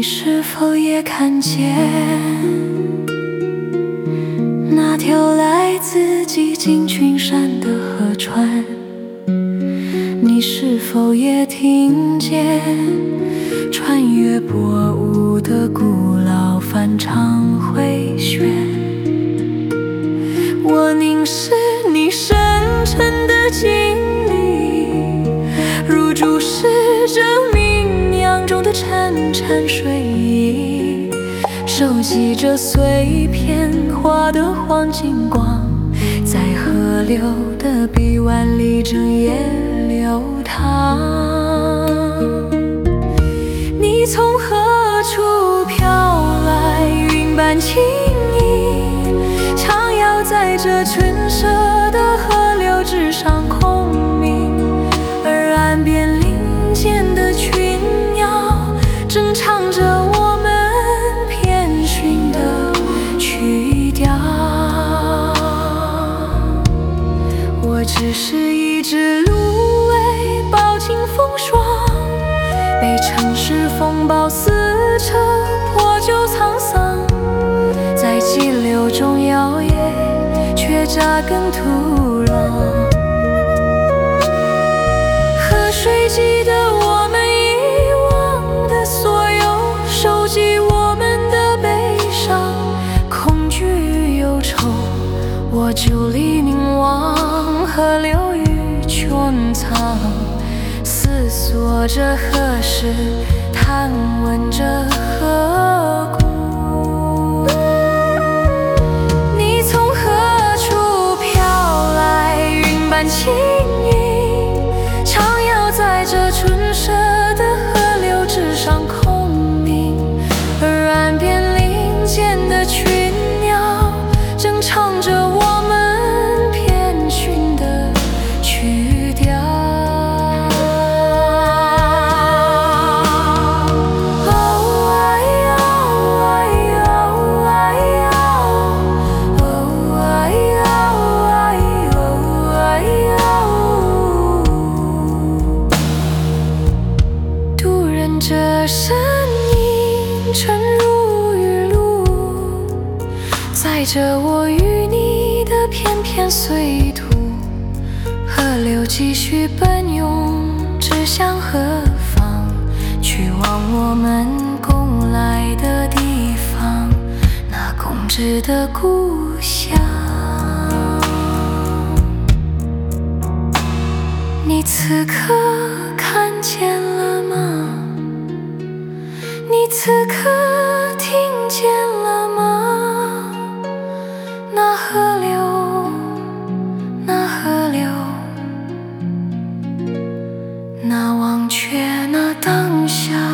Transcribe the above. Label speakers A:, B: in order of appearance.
A: 是否也看见那条来自寂静群山的河川？你是否也听见穿越波舞的古老翻唱回旋？我凝视你深沉的经历，如注视着冥酿中的潺潺水影，收集着碎片化的黄金光，在河流的臂弯里整夜流淌。你从何处飘来，云般轻盈，徜徉在这春色的河流之上空明，而岸边林间的群鸟正唱着我们偏寻的曲调。我只是一只芦苇，饱经风霜，被城市风暴撕扯，破旧沧桑，在激流中摇曳，却扎根土壤。河水记得我们遗忘的所有，收集我们的悲伤、恐惧与忧愁。我伫立凝望河流与穹苍，思索着何时，探问着河谷。你从何处飘来，云般轻盈，徜徉在这春色的河流之上空明，而岸边林间的群鸟正唱着我们偏寻的曲调。这身影沉入雨露，载着我与你的片片碎土。河流继续奔涌，指向何方？去往我们共来的地方，那共知的故乡。你此刻看见了吗？你此刻听见了吗？那河流，那河流，那忘却那当下。